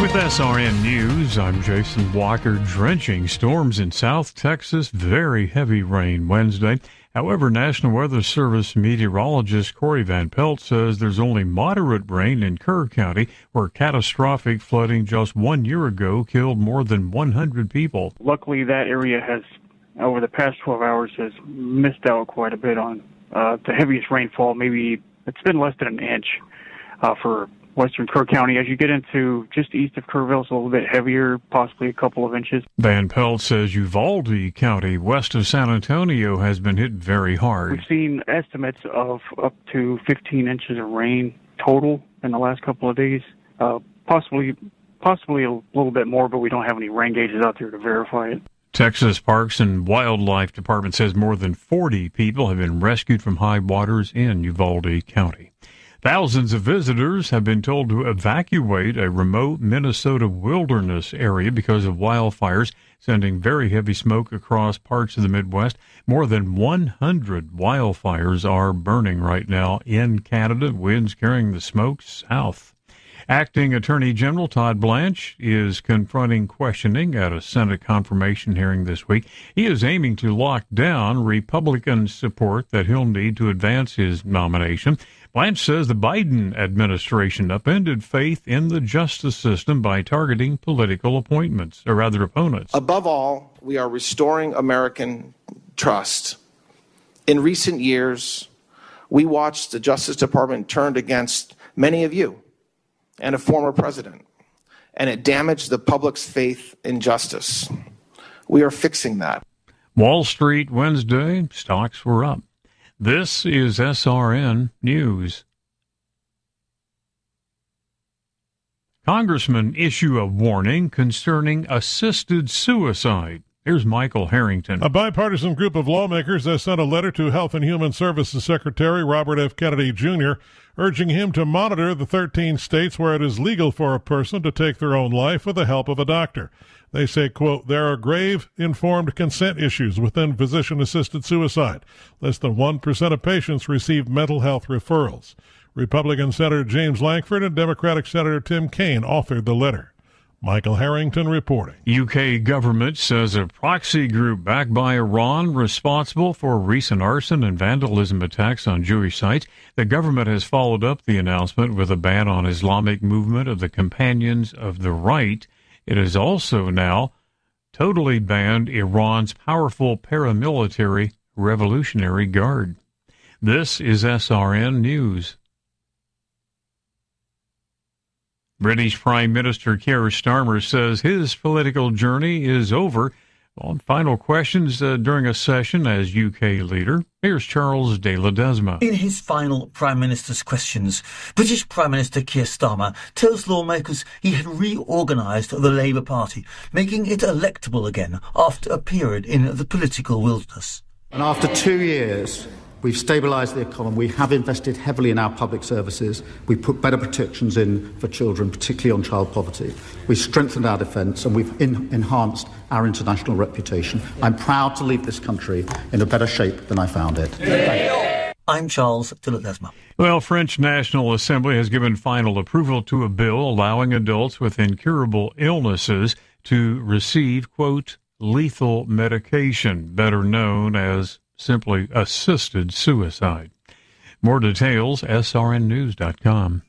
With SRN News, I'm Jason Walker. Drenching storms in South Texas, very heavy rain Wednesday. However, National Weather Service meteorologist Corey Van Pelt says there's only moderate rain in Kerr County, where catastrophic flooding just 1 year ago killed more than 100 people. Luckily, that area has, over the past 12 hours, has missed out quite a bit on the heaviest rainfall. Maybe it's been less than an inch for western Kerr County. As you get into just east of Kerrville, it's a little bit heavier, possibly a couple of inches. Van Pelt says Uvalde County, west of San Antonio, has been hit very hard. We've seen estimates of up to 15 inches of rain total in the last couple of days. Possibly a little bit more, but we don't have any rain gauges out there to verify it. Texas Parks and Wildlife Department says more than 40 people have been rescued from high waters in Uvalde County. Thousands of visitors have been told to evacuate a remote Minnesota wilderness area because of wildfires, sending very heavy smoke across parts of the Midwest. More than 100 wildfires are burning right now in Canada, winds carrying the smoke south. Acting Attorney General Todd Blanche is confronting questioning at a Senate confirmation hearing this week. He is aiming to lock down Republican support that he'll need to advance his nomination. Blanche says the Biden administration upended faith in the justice system by targeting political opponents. Above all, we are restoring American trust. In recent years, we watched the Justice Department turned against many of you and a former president, and it damaged the public's faith in justice. We are fixing that. Wall Street Wednesday, stocks were up. This is SRN News. Congressmen issue a warning concerning assisted suicide. Here's Michael Harrington. A bipartisan group of lawmakers has sent a letter to Health and Human Services Secretary Robert F. Kennedy Jr., urging him to monitor the 13 states where it is legal for a person to take their own life with the help of a doctor. They say, quote, there are grave informed consent issues within physician-assisted suicide. Less than 1% of patients receive mental health referrals. Republican Senator James Lankford and Democratic Senator Tim Kaine authored the letter. Michael Harrington reporting. UK government says a proxy group backed by Iran responsible for recent arson and vandalism attacks on Jewish sites. The government has followed up the announcement with a ban on Islamic movement of the Companions of the Right. It has also now totally banned Iran's powerful paramilitary Revolutionary Guard. This is SRN News. British Prime Minister Keir Starmer says his political journey is over. On final questions during a session as UK leader, here's Charles de Ledesma. In his final Prime Minister's questions, British Prime Minister Keir Starmer tells lawmakers he had reorganised the Labour Party, making it electable again after a period in the political wilderness. And after 2 years, we've stabilised the economy. We have invested heavily in our public services. We put better protections in for children, particularly on child poverty. We've strengthened our defence and we've enhanced our international reputation. I'm proud to leave this country in a better shape than I found it. I'm Charles de Ledesma. Well, French National Assembly has given final approval to a bill allowing adults with incurable illnesses to receive, quote, lethal medication, better known as simply assisted suicide. More details, srnnews.com.